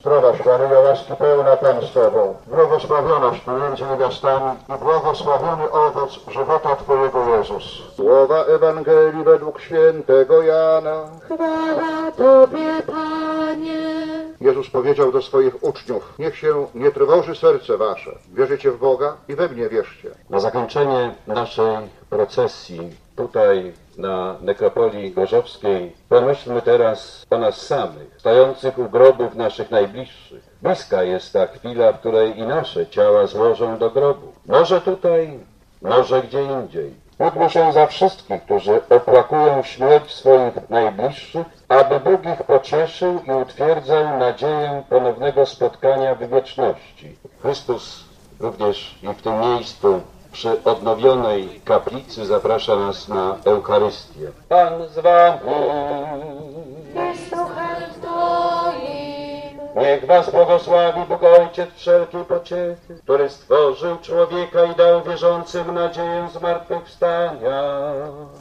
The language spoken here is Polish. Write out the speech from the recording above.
Zdrowaś Maryjo, łaski pełna Pan z Tobą, błogosławionaś pomiędzy niewiastami i błogosławiony owoc żywota Twojego Jezus. Słowa Ewangelii według świętego Jana. Chwała Tobie, Panie. Jezus powiedział do swoich uczniów: niech się nie trwoży serce wasze. Wierzycie w Boga i we mnie wierzcie. Na zakończenie naszej procesji tutaj na nekropolii gorzowskiej pomyślmy teraz o nas samych, stojących u grobów naszych najbliższych. Bliska jest ta chwila, w której i nasze ciała złożą do grobu. Może tutaj, może gdzie indziej. Módlmy się za wszystkich, którzy opłakują śmierć swoich najbliższych, aby Bóg ich pocieszył i utwierdzał nadzieję ponownego spotkania w wieczności. Chrystus również i w tym miejscu przy odnowionej kaplicy zaprasza nas na Eucharystię. Pan z wami. Z duchem Twoim. Niech was błogosławi Bóg Ojciec wszelkiej pociechy, który stworzył człowieka i dał wierzącym nadzieję zmartwychwstania.